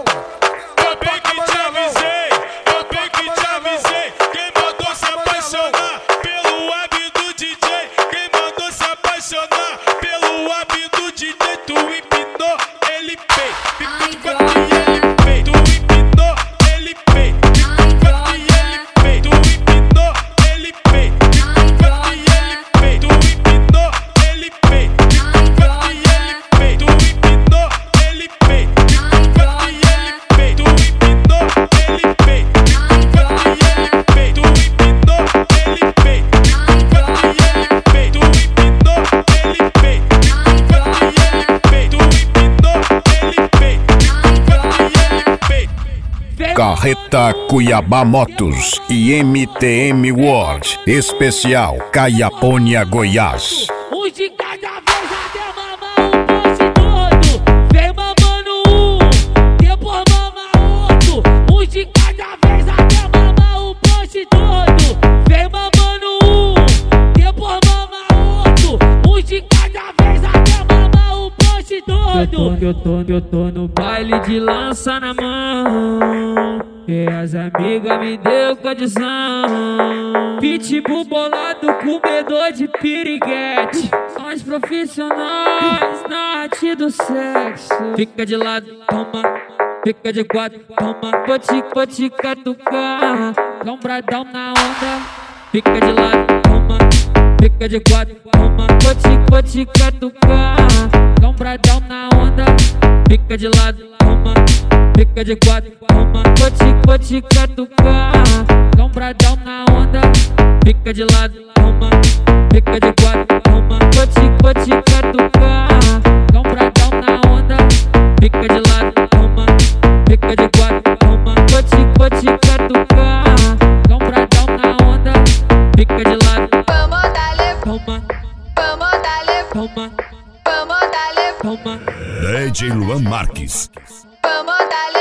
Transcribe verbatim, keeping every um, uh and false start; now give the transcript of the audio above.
Eu bem que te avisei, eu bem que te avisei. Quem mandou se apaixonar pelo hábito do D J? Quem mandou se apaixonar pelo hábito do D J? Tu empinou, ele pei. Fica de quatro e ele pei. Tu empinou, ele pei. Fica de quatro e ele pei. Tu empinou, ele pei. Fica de quatro e ele pei. Tu empinou, ele pei. Fica de quatro e ele pei. Tu empinou, ele pei. Fica de quatro e ele pei. Tu empinou, ele pei. Fica de quatro e ele pei. Tu empinou, ele pei. Fica de quatro e ele pei. Tu empinou, ele pei. Fica de quatro e ele pei. Tu empinou, ele pei. Fica de quatro e ele pei. Carreta Cuiabá Motos e M T M World Especial Caiapônia, Goiás. Um de cada vez até mamar um poste todo. Vem mamando um, depois mama outro. Um de cada vez até mamar um poste todo. Vem mamando um, depois mama outro. Um de cada vez até mamar um poste todo. Eu tô, eu tô, eu tô no baile de lança na mão, e as amigas me deu condição. Pitbull bolado, comedor de piriguete. Nós profissionais na arte do sexo. Fica de lado, toma. Fica de quatro, toma. Vou te, vou te catucar. Lombradão na onda. Fica de lado, toma. Fica de quatro, toma. Vou te, vou te catucar. Lombradão na onda. Fica de lado, toma. Fica de quatro, toma. Vou te, vou te catucar. Lombradão na onda. Fica de lado, toma. Fica de quatro, toma. Vou te, vou te catucar. Lombradão na onda. Fica de lado, toma. Fica de quatro, toma. Vou te, vou te catucar. Lombradão na onda. Fica de lado. Vamos darle, Toma, vamos darle, toma, vamos darle, toma. D J Luan Marques. vamos darle.